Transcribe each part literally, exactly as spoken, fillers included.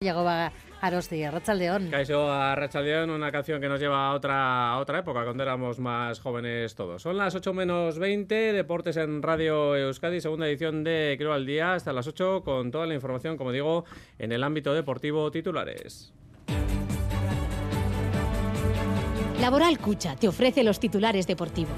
Yagoba Arosti, Arratsaldeon. Kaixo, Arratsaldeon, una canción que nos lleva a otra, a otra época, cuando éramos más jóvenes todos. Son las ocho menos veinte, Deportes en Radio Euskadi, segunda edición de Creo al Día, hasta las ocho, con toda la información, como digo, en el ámbito deportivo. Titulares. Laboral Cucha te ofrece los titulares deportivos.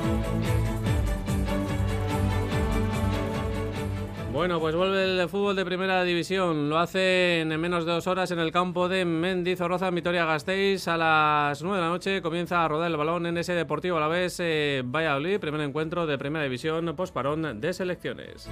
Bueno, pues vuelve el fútbol de primera división. Lo hace en menos de dos horas en el campo de Mendizorroza, en Vitoria-Gasteiz. A las nueve de la noche comienza a rodar el balón en ese Deportivo Alavés eh, Valladolid, primer encuentro de primera división posparón de selecciones.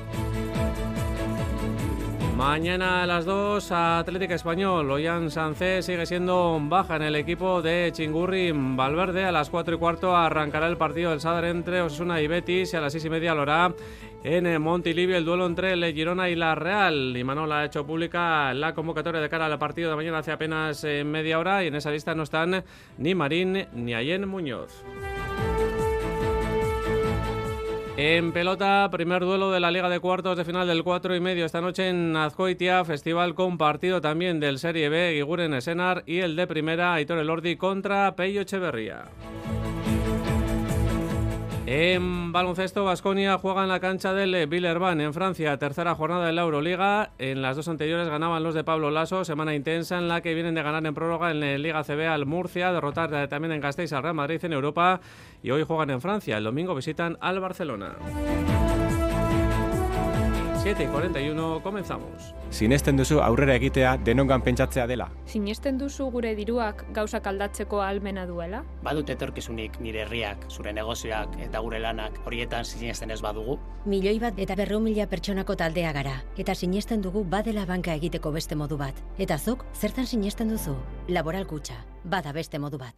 Mañana a las dos, Atlético Español. Ollán Sánchez sigue siendo baja en el equipo de Chingurri Valverde. A las cuatro y cuarto arrancará el partido del Sadar entre Osasuna y Betis, y a las seis y media lo hará en Montilivi el duelo entre el Girona y la Real. Imanol ha hecho pública la convocatoria de cara al partido de mañana hace apenas eh, media hora, y en esa lista no están ni Marín ni Ayén Muñoz. En pelota, primer duelo de la Liga de Cuartos de final del cuatro y medio esta noche en Azkoitia, festival compartido también del Serie B, Guiguren Esenar, y el de primera, Aitor Elordi contra Pello Echeverría. En baloncesto, Baskonia juega en la cancha del Villeurbanne en Francia, tercera jornada de la Euroliga. En las dos anteriores ganaban los de Pablo Lasso, semana intensa en la que vienen de ganar en prórroga en la Liga C B al Murcia, derrotar también en Gasteiz al Real Madrid en Europa, y hoy juegan en Francia. El domingo visitan al Barcelona. siete y cuarenta y uno, comenzamos. Sinesten duzu aurrera egitea denongan pentsatzea dela? Sinesten duzu gure diruak gauzak aldatzeko ahalmena duela? Badut etorkizunik nire herriak, zure negozioak eta gure lanak horietan sinesten ez badugu? Milioi bat eta berrehun mila pertsonako taldea gara, eta sinesten dugu badela banka egiteko beste modu bat. Eta zuk, zertan sinesten duzu? Laboral Cucha, bada beste modu bat.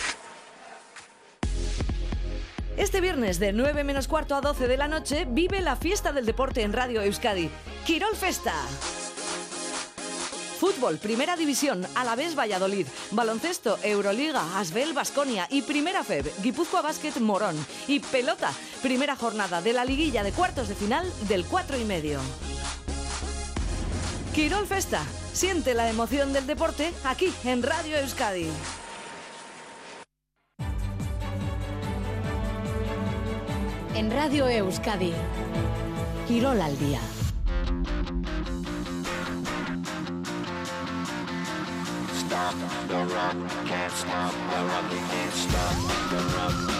Este viernes de nueve menos cuarto a doce de la noche vive la fiesta del deporte en Radio Euskadi. Quirol Festa. Fútbol, Primera División, Alavés Valladolid. Baloncesto, Euroliga, Asbel Baskonia y Primera F E B, Guipúzcoa Basket Morón. Y pelota, primera jornada de la liguilla de cuartos de final del cuatro y medio. Quirol Festa. Siente la emoción del deporte aquí en Radio Euskadi. En Radio Euskadi, Quirol al Día. Stop the rock, can't stop the rock, we can't stop the rock.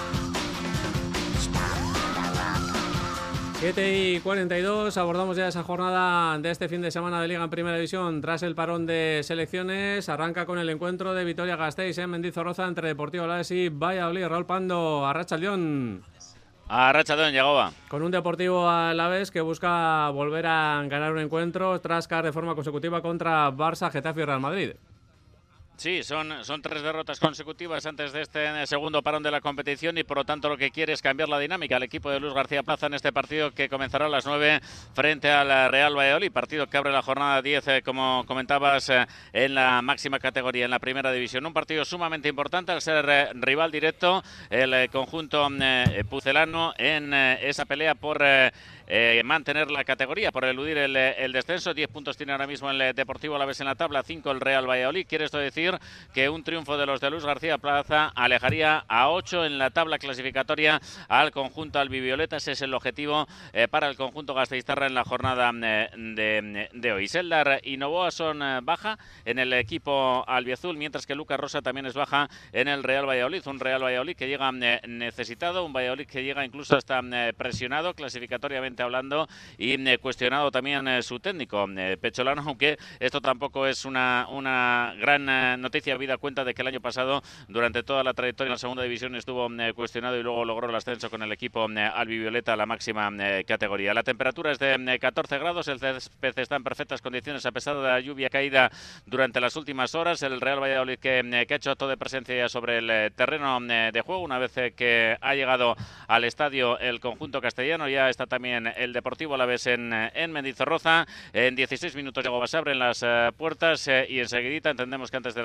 Stop the rock. siete y cuarenta y dos, abordamos ya esa jornada de este fin de semana de Liga en Primera División tras el parón de selecciones. Arranca con el encuentro de Vitoria-Gasteiz en Mendizorroza entre Deportivo Alavés y Valladolid. Raúl Pando, Arratsaldeon. Arratsaldeon, Yagoba. Con un Deportivo Alavés que busca volver a ganar un encuentro tras caer de forma consecutiva contra Barça, Getafe y Real Madrid. Sí, son, son tres derrotas consecutivas antes de este segundo parón de la competición, y por lo tanto lo que quiere es cambiar la dinámica. El equipo de Luis García Plaza en este partido que comenzará a las nueve frente al Real Valladolid, partido que abre la jornada diez, eh, como comentabas, eh, en la máxima categoría, en la primera división. Un partido sumamente importante al ser eh, rival directo el eh, conjunto eh, pucelano en eh, esa pelea por eh, eh, mantener la categoría, por eludir el, el descenso. diez puntos tiene ahora mismo el Deportivo Alavés en la tabla, cinco el Real Valladolid. Quiere esto decir que un triunfo de los de Luis García Plaza alejaría a ocho en la tabla clasificatoria al conjunto albivioleta. Ese es el objetivo eh, para el conjunto gasteiztarra en la jornada eh, de, de hoy. Seldar y Novoa son eh, baja en el equipo albiazul, mientras que Lucas Rosa también es baja en el Real Valladolid. Un Real Valladolid que llega eh, necesitado, un Valladolid que llega incluso hasta eh, presionado clasificatoriamente hablando, y eh, cuestionado también eh, su técnico, eh, Pecholano, aunque esto tampoco es una, una gran eh, noticia, habida cuenta de que el año pasado, durante toda la trayectoria en la segunda división, estuvo eh, cuestionado y luego logró el ascenso con el equipo eh, albivioleta a la máxima eh, categoría. La temperatura es de eh, catorce grados, el césped está en perfectas condiciones a pesar de la lluvia caída durante las últimas horas. El Real Valladolid que, eh, que ha hecho acto de presencia sobre el eh, terreno eh, de juego, una vez eh, que ha llegado al estadio el conjunto castellano. Ya está también el Deportivo Alavés en, en Mendizorroza. En dieciséis minutos llegó, se abren las eh, puertas eh, y enseguidita entendemos que antes de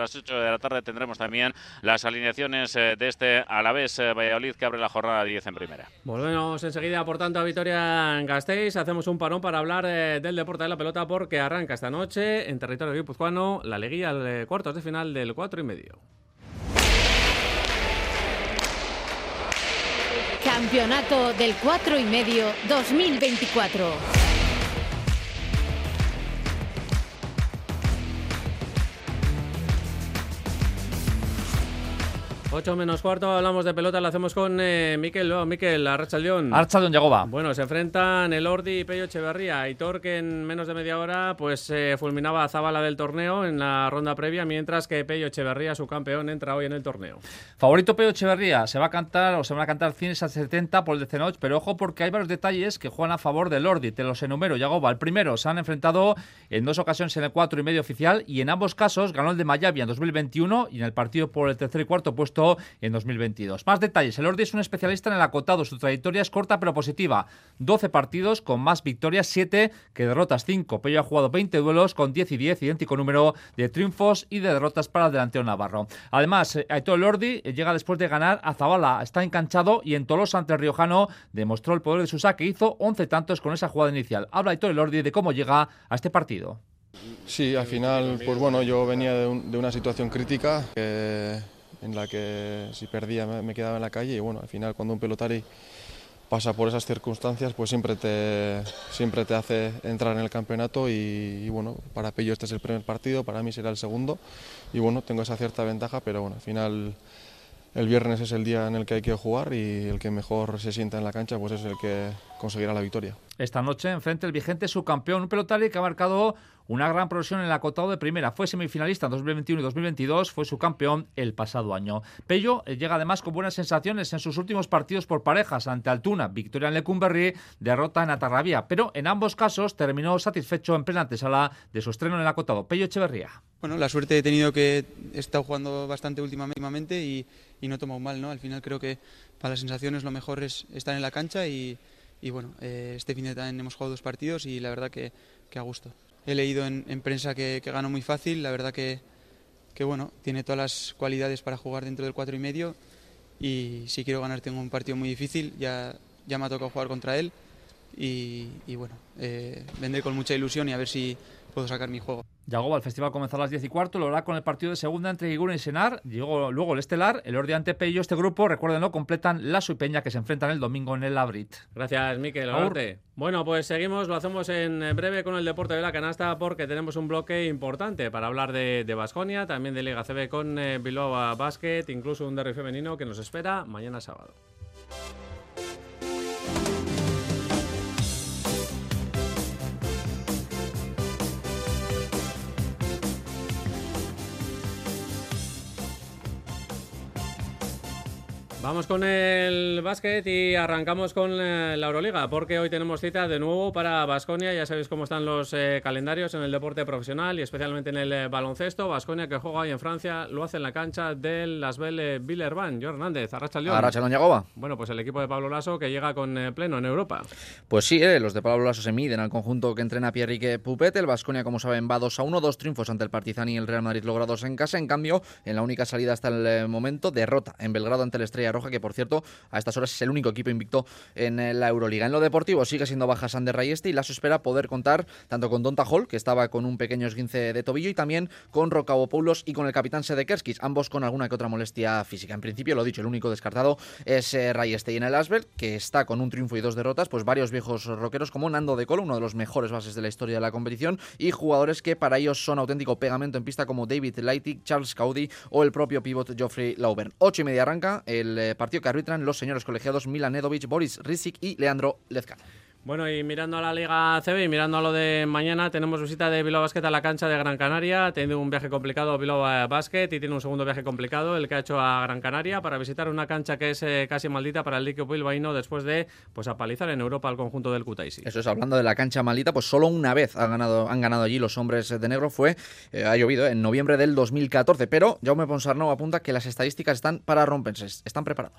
las ocho de la tarde tendremos también las alineaciones de este Alavés Valladolid que abre la jornada diez en primera. Volvemos enseguida, por tanto, a Vitoria en Gasteiz. Hacemos un parón para hablar eh, del deporte de la pelota porque arranca esta noche en territorio guipuzcoano la liguilla de cuartos de final del cuatro y medio. Campeonato del cuatro y medio dos mil veinticuatro. ocho menos cuarto, hablamos de pelota, lo hacemos con eh, Miquel. Oh, Miquel, Arratsaldeon. Arratsaldeon, Yagoba. Bueno, se enfrentan el Ordi y Pello Echeverría. Aitor, que en menos de media hora pues eh, fulminaba a Zabala del torneo en la ronda previa, mientras que Pello Echeverría, su campeón, entra hoy en el torneo. Favorito Pello Echeverría, se va a cantar o se van a cantar cien a setenta por el Decenoch, pero ojo porque hay varios detalles que juegan a favor del Ordi. Te los enumero, Yagoba. El primero, se han enfrentado en dos ocasiones en el cuatro y medio oficial y en ambos casos ganó el de Mayavia en dos mil veintiuno y en el partido por el tercer y cuarto puesto en dos mil veintidós. Más detalles. El Ordi es un especialista en el acotado. Su trayectoria es corta pero positiva. doce partidos con más victorias, siete que derrotas, cinco. Pello ha jugado veinte duelos con diez y diez, idéntico número de triunfos y de derrotas para el delantero navarro. Además, Aitor Elordi llega después de ganar a Zabala. Está enganchado y en Tolosa ante el riojano demostró el poder de su saque. Hizo once tantos con esa jugada inicial. Habla Aitor Elordi de cómo llega a este partido. Sí, al final, pues bueno, yo venía de, un, de una situación crítica que... en la que si perdía me quedaba en la calle y bueno, al final cuando un pelotari pasa por esas circunstancias pues siempre te, siempre te hace entrar en el campeonato y, y bueno, para Pello este es el primer partido, para mí será el segundo y bueno, tengo esa cierta ventaja, pero bueno, al final el viernes es el día en el que hay que jugar y el que mejor se sienta en la cancha pues es el que conseguirá la victoria. Esta noche enfrente el vigente subcampeón, un pelotari que ha marcado una gran progresión en el acotado de primera. Fue semifinalista en dos mil veintiuno y dos mil veintidós, fue subcampeón el pasado año. Pello llega además con buenas sensaciones en sus últimos partidos por parejas ante Altuna, victoria en Lecumberri, derrota en Atarrabía, pero en ambos casos terminó satisfecho en plena antesala de su estreno en el acotado. Pello Echeverría. Bueno, la suerte he tenido que he estado jugando bastante últimamente y, y no he tomado mal, ¿no? Al final creo que para las sensaciones lo mejor es estar en la cancha y, y bueno, eh, este fin de también hemos jugado dos partidos y la verdad que, que a gusto. He leído en, en prensa que, que ganó muy fácil, la verdad que, que bueno, tiene todas las cualidades para jugar dentro del cuatro y medio y si quiero ganar tengo un partido muy difícil, ya, ya me ha tocado jugar contra él y, y bueno, eh, vendré con mucha ilusión y a ver si puedo sacar mi juego. Yagoba, el festival comenzó a las diez y cuarto, lo hará con el partido de segunda entre Guigura y Senar, llegó luego el estelar, el Ordi ante Pello. Este grupo, recuérdenlo, completan Lasso y Peña que se enfrentan el domingo en el Labrit. Gracias, Miquel. Bueno, pues seguimos, lo hacemos en breve con el deporte de la canasta porque tenemos un bloque importante para hablar de Baskonia, también de Liga C B con eh, Bilbao Basket, incluso un derbi femenino que nos espera mañana sábado. Vamos con el básquet y arrancamos con la Euroliga, porque hoy tenemos cita de nuevo para Baskonia. Ya sabéis cómo están los eh, calendarios en el deporte profesional y especialmente en el eh, baloncesto. Baskonia, que juega hoy en Francia, lo hace en la cancha del Asbel eh, Villeurbanne. Joan Hernández, Arratsaldeon. Arratsaldeon, Yagoba. Bueno, pues el equipo de Pablo Lasso que llega con eh, pleno en Europa. Pues sí, eh, los de Pablo Lasso se miden al conjunto que entrena Pierrique Pupet. El Baskonia, como saben, va dos a uno, dos triunfos ante el Partizan y el Real Madrid logrados en casa. En cambio, en la única salida hasta el eh, momento, derrota en Belgrado ante el Estrella Roja, que por cierto a estas horas es el único equipo invicto en la Euroliga. En lo deportivo sigue siendo baja Sander Rayeste y Lasso espera poder contar tanto con Donta Hall, que estaba con un pequeño esguince de tobillo, y también con Rokavopoulos y con el capitán Sedekerskis, ambos con alguna que otra molestia física. En principio, lo dicho, el único descartado es eh, Rayeste. Y en el Asbel, que está con un triunfo y dos derrotas, pues varios viejos rockeros como Nando De Colo, uno de los mejores bases de la historia de la competición, y jugadores que para ellos son auténtico pegamento en pista como David Leitig, Charles Caudy o el propio pívot Geoffrey Lauben. Ocho y media arranca el eh, partido que arbitran los señores colegiados Milan Nedovic, Boris Rizik y Leandro Lezcano. Bueno, y mirando a la Liga C B y mirando a lo de mañana, tenemos visita de Bilbao Basket a la cancha de Gran Canaria. Ha tenido un viaje complicado Bilbao Basket y tiene un segundo viaje complicado, el que ha hecho a Gran Canaria, para visitar una cancha que es eh, casi maldita para el equipo bilbaíno después de pues apalizar en Europa al conjunto del Kutaisi. Eso es, hablando de la cancha maldita, pues solo una vez han ganado, han ganado allí los hombres de negro, fue, eh, ha llovido, eh, en noviembre del dos mil catorce, pero Jaume Ponsarnau apunta que las estadísticas están para romperse, están preparados.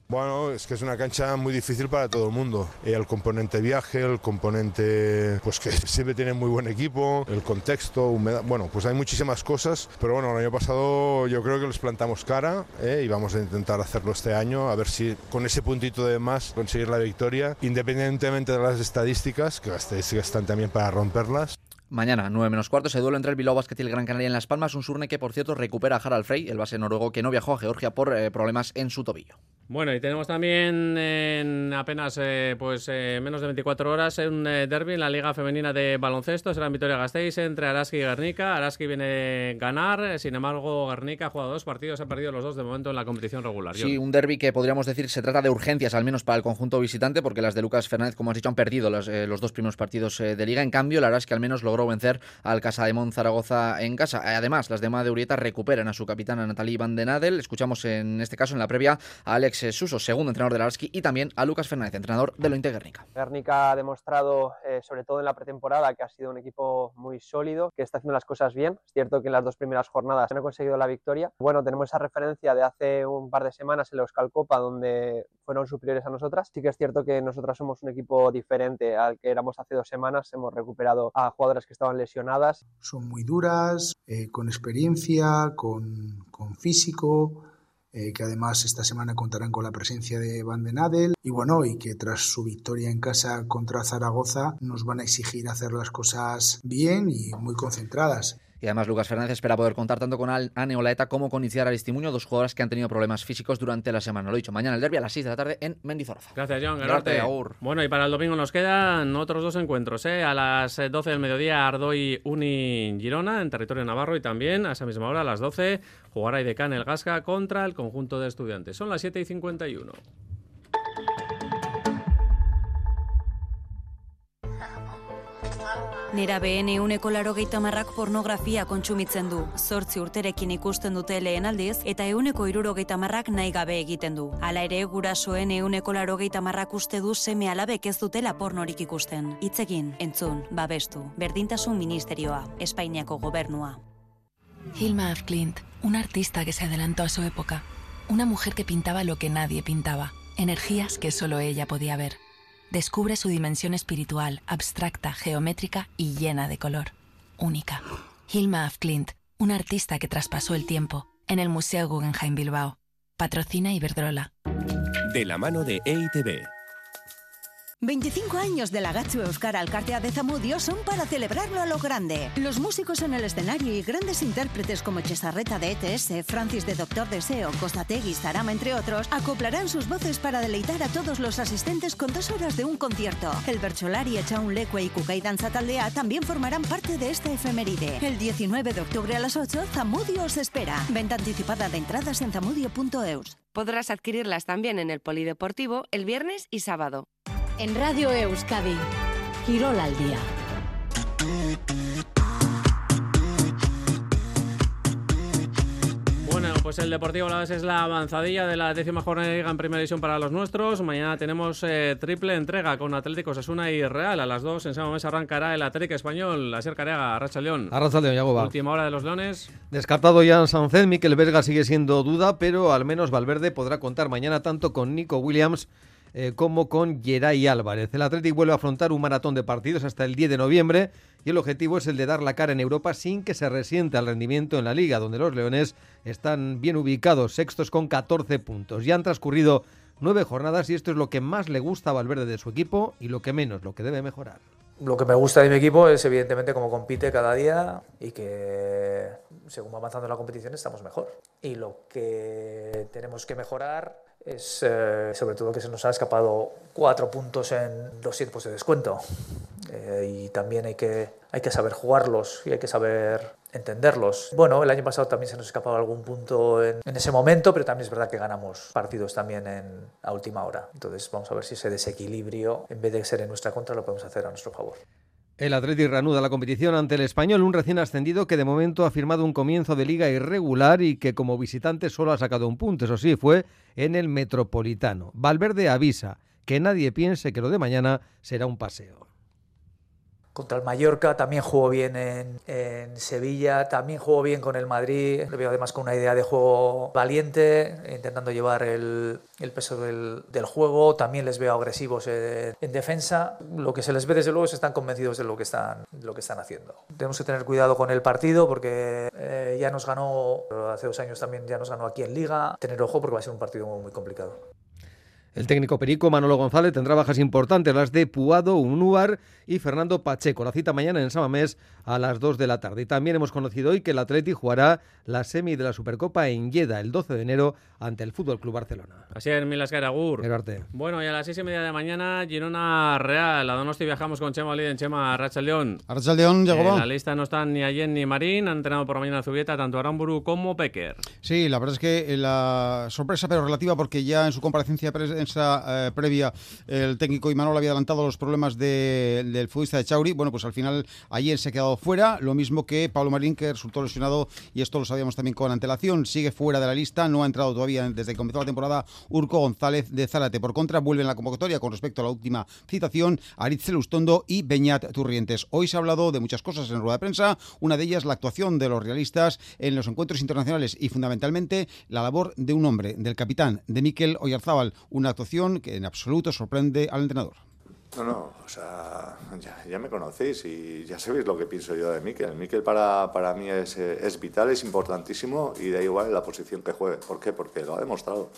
Bueno, es que es una cancha muy difícil para todo el mundo. El componente viaje, el componente pues que siempre tiene muy buen equipo, el contexto, humedad, bueno, pues hay muchísimas cosas, pero bueno, el año pasado yo creo que les plantamos cara ¿eh? y vamos a intentar hacerlo este año, a ver si con ese puntito de más conseguir la victoria, independientemente de las estadísticas, que las estadísticas están también para romperlas. Mañana, nueve menos cuarto, se duelo entre el Bilbao Basket y el Gran Canaria en Las Palmas. Un Surne que, por cierto, recupera a Harald Frey, el base noruego que no viajó a Georgia por eh, problemas en su tobillo. Bueno, y tenemos también en apenas eh, pues eh, menos de veinticuatro horas un eh, derbi en la Liga Femenina de Baloncesto. Será en Vitoria-Gasteiz entre Araski y Guernica. Araski viene a ganar, sin embargo, Guernica ha jugado dos partidos, ha perdido los dos de momento en la competición regular. Sí, un derbi que podríamos decir se trata de urgencias, al menos para el conjunto visitante, porque las de Lucas Fernández, como has dicho, han perdido los, eh, los dos primeros partidos eh, de Liga. En cambio, la Araski al menos logró vencer al Casademont Zaragoza en casa. Además, las de Made Urieta recuperan a su capitana Natalie Van den Adel. Escuchamos en este caso, en la previa, a Alex Suso, segundo entrenador del Araski, y también a Lucas Fernández, entrenador del Ointe Guernica. Guernica ha demostrado, eh, sobre todo en la pretemporada, que ha sido un equipo muy sólido, que está haciendo las cosas bien. Es cierto que en las dos primeras jornadas no ha conseguido la victoria. Bueno, tenemos esa referencia de hace un par de semanas en la Euskal Copa, donde fueron superiores a nosotras. Sí que es cierto que nosotras somos un equipo diferente al que éramos hace dos semanas. Hemos recuperado a jugadoras que estaban lesionadas. Son muy duras, eh, con experiencia, con, con físico, eh, que además esta semana contarán con la presencia de Van den Adel, y bueno, y que tras su victoria en casa contra Zaragoza nos van a exigir hacer las cosas bien y muy concentradas. Y además Lucas Fernández espera poder contar tanto con Ane Olaeta como con Itziar Aristimuño, dos jugadoras que han tenido problemas físicos durante la semana. Lo he dicho, mañana el derbi a las seis de la tarde en Mendizorroza. Gracias, John. Gracias. Bueno, y para el domingo nos quedan otros dos encuentros. ¿eh? A las doce del mediodía, Ardoy Uni Girona, en territorio navarro, y también a esa misma hora, a las doce, jugará Idecán el Gasca contra el conjunto de Estudiantes. Son las siete y cincuenta y uno. Nerabeen ehuneko laurogeita hamarrak pornografia kontsumitzen du. Zortzi urterekin ikusten dute lehen aldiz, eta ehuneko hirurogeita hamarrak nahi gabe egiten du. Hala ere, gurasoen ehuneko laurogeita hamarrak uste du seme alabek ez dutela pornorik ikusten. Hitzekin, entzun, babestu. Berdintasun Ministerioa, Espainiako Gobernua. Hilma af Klint, una artista que se adelantó a su época. Una mujer que pintaba lo que nadie pintaba. Energías que solo ella podía ver. Descubre su dimensión espiritual, abstracta, geométrica y llena de color. Única. Hilma af Klint, una artista que traspasó el tiempo, en el Museo Guggenheim Bilbao. Patrocina Iberdrola. De la mano de E I T B. veinticinco años de la Gatsu Euskara Alkartea de Zamudio son para celebrarlo a lo grande. Los músicos en el escenario y grandes intérpretes como Chesarreta de E T S, Francis de Doctor Deseo, Costategui, Zarama, entre otros, acoplarán sus voces para deleitar a todos los asistentes con dos horas de un concierto. El Bercholari, Echaun Lekue y Kukai Danza Taldea también formarán parte de esta efeméride. El diecinueve de octubre a las ocho, Zamudio os espera. Venta anticipada de entradas en zamudio punto eus. Podrás adquirirlas también en el Polideportivo el viernes y sábado. En Radio Euskadi, Quirol al día. Bueno, pues el Deportivo Alavés es la avanzadilla de la décima jornada de Liga en Primera División para los nuestros. Mañana tenemos eh, triple entrega con Atlético Osasuna y Real. A las dos en San Mamés arrancará el Atlético Español. Asier Careaga, Arracha León. Arracha León, Yagoba. Última hora de los Leones. Descartado Jan Sánchez, Mikel Berga sigue siendo duda, pero al menos Valverde podrá contar mañana tanto con Nico Williams Eh, como con Geray Álvarez. El Athletic vuelve a afrontar un maratón de partidos hasta el diez de noviembre y el objetivo es el de dar la cara en Europa sin que se resienta el rendimiento en la Liga, donde los leones están bien ubicados, sextos con catorce puntos. Ya han transcurrido nueve jornadas y esto es lo que más le gusta a Valverde de su equipo y lo que menos, lo que debe mejorar. Lo que me gusta de mi equipo es evidentemente cómo compite cada día y que según va avanzando la competición estamos mejor. Y lo que tenemos que mejorar es eh, sobre todo que se nos ha escapado cuatro puntos en dos tiempos de descuento. Eh, y también hay que, hay que saber jugarlos y hay que saber entenderlos. Bueno, el año pasado también se nos escapaba algún punto en, en ese momento, pero también es verdad que ganamos partidos también en, a última hora. Entonces vamos a ver si ese desequilibrio, en vez de ser en nuestra contra, lo podemos hacer a nuestro favor. El Athletic reanuda la competición ante el Español, un recién ascendido que de momento ha firmado un comienzo de liga irregular y que como visitante solo ha sacado un punto, eso sí, fue en el Metropolitano. Valverde avisa que nadie piense que lo de mañana será un paseo. Contra el Mallorca también jugó bien en, en Sevilla, también jugó bien con el Madrid. Le veo además con una idea de juego valiente, intentando llevar el, el peso del, del juego. También les veo agresivos en, en defensa. Lo que se les ve desde luego es que están convencidos de lo que están, de lo que están haciendo. Tenemos que tener cuidado con el partido porque eh, ya nos ganó, hace dos años también ya nos ganó aquí en Liga. Tener ojo porque va a ser un partido muy, muy complicado. El técnico perico Manolo González tendrá bajas importantes, las de Puado, Unúar y Fernando Pacheco. La cita mañana en San Mamés a las dos de la tarde. Y también hemos conocido hoy que el Atleti jugará la semi de la Supercopa en Lleida el doce de enero ante el Fútbol Club Barcelona. Así es, Milas Agur. Bueno, y a las seis y media de mañana, Girona Real. A Donosti viajamos con Chema Oliden. Chema, Arratsaldeon. Arratsaldeon, llegó. En la lista no están ni Allen ni Marín. Han entrenado por la mañana Zubieta tanto Aramburu como Becker. Sí, la verdad es que la sorpresa, pero relativa, porque ya en su comparecencia prensa eh, previa el técnico Imanol había adelantado los problemas de, del futbolista de Chauri. Bueno, pues al final ayer se ha quedado fuera, lo mismo que Pablo Marín, que resultó lesionado, y esto lo sabíamos también con antelación. Sigue fuera de la lista, no ha entrado todavía desde que comenzó la temporada Urco González de Zárate. Por contra, vuelve en la convocatoria con respecto a la última citación Aritz Elustondo y Beñat Turrientes. Hoy se ha hablado de muchas cosas en rueda de prensa, una de ellas la actuación de los realistas en los encuentros internacionales y fundamentalmente la labor de un hombre, del capitán, de Mikel Oyarzábal, una actuación que en absoluto sorprende al entrenador. No, no, o sea, ya, ya me conocéis y ya sabéis lo que pienso yo de Mikel. Mikel para, para mí es, es vital, es importantísimo y da igual en la posición que juegue. ¿Por qué? Porque lo ha demostrado.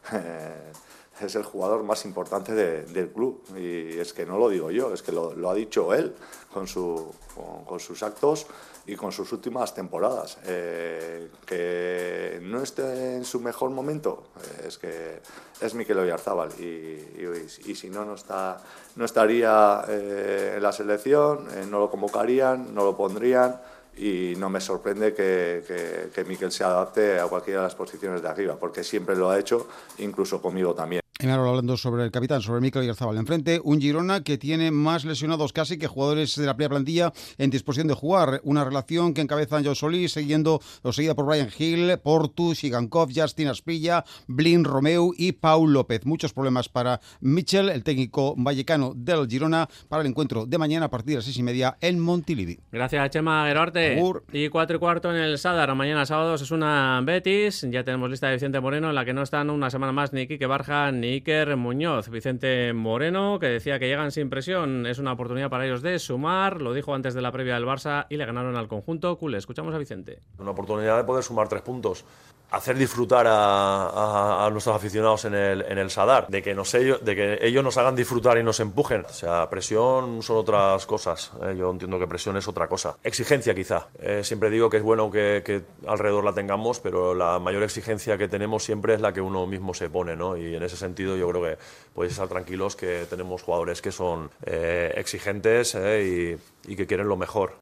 Es el jugador más importante de, del club y es que no lo digo yo, es que lo, lo ha dicho él con, su, con, con sus actos y con sus últimas temporadas. Eh, que no esté en su mejor momento, eh, es que es Mikel Oyarzábal y, y, y si no, no, está, no estaría eh, en la selección, eh, no lo convocarían, no lo pondrían. Y no me sorprende que, que, que Mikel se adapte a cualquiera de las posiciones de arriba, porque siempre lo ha hecho, incluso conmigo también. Y ahora hablando sobre el capitán, sobre Mikel Oyarzábal. Enfrente, un Girona que tiene más lesionados casi que jugadores de la primera plantilla en disposición de jugar. Una relación que encabezan Joe Solís, siguiendo, o seguida por Brian Hill, Portu, Shigankov, Justin Asprilla, Blin, Romeu y Paul López. Muchos problemas para Michel, el técnico vallecano del Girona, para el encuentro de mañana a partir de las seis y media en Montilivi. Gracias, Chema Gerarte. Agur. Y cuatro y cuarto en el Sadar. Mañana sábado es una Betis. Ya tenemos lista de Vicente Moreno, en la que no están una semana más ni Quique Barja ni Iker Muñoz. Vicente Moreno, que decía que llegan sin presión, es una oportunidad para ellos de sumar, lo dijo antes de la previa del Barça y le ganaron al conjunto culé. Escuchamos a Vicente. Una oportunidad de poder sumar tres puntos, hacer disfrutar a, a, a nuestros aficionados en el, en el Sadar, de que, nos, ellos, de que ellos nos hagan disfrutar y nos empujen. O sea, presión son otras cosas, ¿eh? Yo entiendo que presión es otra cosa. Exigencia quizá, eh, siempre digo que es bueno que, que alrededor la tengamos, pero la mayor exigencia que tenemos siempre es la que uno mismo se pone, ¿no? Y en ese sentido yo creo que podéis estar tranquilos que tenemos jugadores que son eh, exigentes eh, y, y que quieren lo mejor.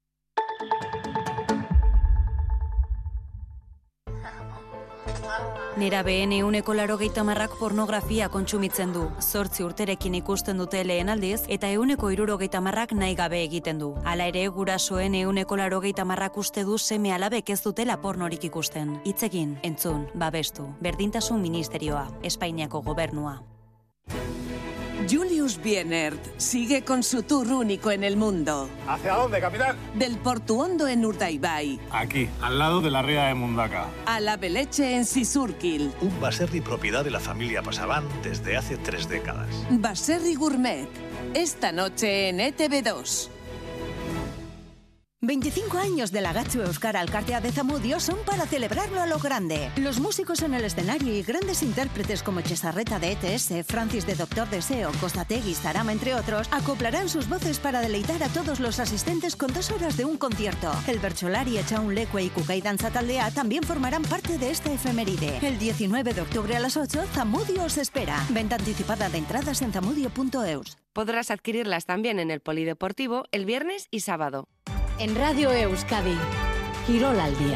Nerabeen ehuneko laurogeita hamarrak pornografia kontsumitzen du. Zortzi urterekin ikusten dute lehen aldiz, eta ehuneko hirurogeita hamarrak nahi gabe egiten du. Hala ere, gurasoen ehuneko laurogeita hamarrak uste du seme alabek ez dutela pornorik ikusten. Hitzekin, entzun, babestu. Berdintasun Ministerioa, Espainiako Gobernua. Julius Bienert sigue con su tour único en el mundo. ¿Hacia dónde, capitán? Del Portuondo en Urdaibai. Aquí, al lado de la ría de Mundaka. A la Beleche en Sisurkil. Un baserri propiedad de la familia Pasaban desde hace tres décadas. Baserri Gourmet. Esta noche en E T V dos. veinticinco años de la Gatsu Euskara Alkartea de Zamudio son para celebrarlo a lo grande. Los músicos en el escenario y grandes intérpretes como Chesarreta de E T S, Francis de Doctor Deseo, Costategui, Zarama, entre otros, acoplarán sus voces para deleitar a todos los asistentes con dos horas de un concierto. El Bercholari, Echaun Lecue y Kukai Danza Taldea también formarán parte de esta efeméride. El diecinueve de octubre a las ocho, Zamudio os espera. Venta anticipada de entradas en zamudio punto eus. Podrás adquirirlas también en el Polideportivo el viernes y sábado. En Radio Euskadi, Quirol al día.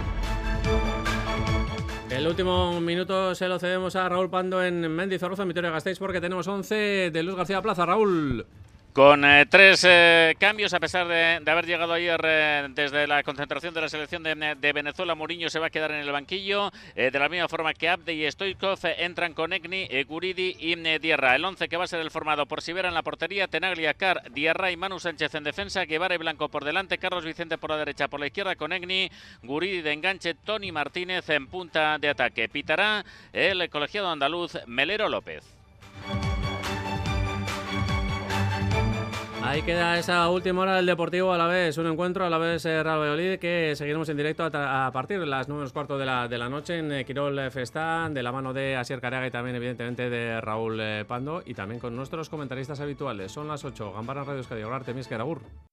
El último minuto se lo cedemos a Raúl Pando en Mendizorroza, en Vitoria-Gasteiz, porque tenemos once de Luis García Plaza. Raúl. con eh, tres eh, cambios, a pesar de, de haber llegado ayer eh, desde la concentración de la selección de, de Venezuela. Mourinho se va a quedar en el banquillo, eh, de la misma forma que Abde y Stoichkov. Eh, entran con Egni, eh, Guridi y eh, Diarra. El once que va a ser el formado por Sivera en la portería, Tenaglia, Carr, Diarra y Manu Sánchez en defensa, Guevara y Blanco por delante, Carlos Vicente por la derecha, por la izquierda con Egni, Guridi de enganche, Tony Martínez en punta de ataque. Pitará el colegiado andaluz Melero López. Ahí queda esa última hora del Deportivo Alavés, un encuentro Alavés eh, Real Valladolid que seguiremos en directo a, a partir de las nueve menos cuarto de la, de la noche en eh, Quirol Festán, de la mano de Asier Careaga y también evidentemente de Raúl eh, Pando, y también con nuestros comentaristas habituales. Son las ocho, Gambara Radio Euskadi, Olarte, Misker, Agur.